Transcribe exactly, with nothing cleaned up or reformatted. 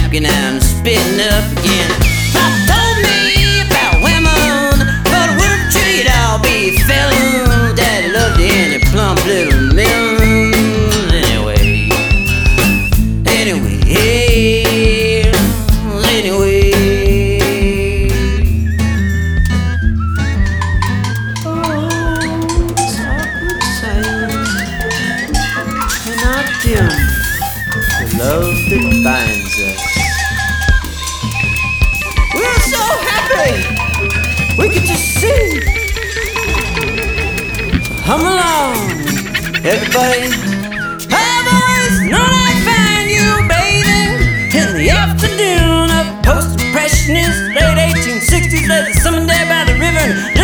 napkin and I'm spitting up again. Pop told me about women, but a wolf tree I'll be a felon. Daddy loved any plump little melon. Anyway, anyway, anyway. Oh, it's awkward silence cannot dim the love that binds us. We're so happy we could just sing. Hum along, everybody. I've always known I'd find you bathing in the afternoon of post-impressionist late eighteen sixties. There's a summer day by the river.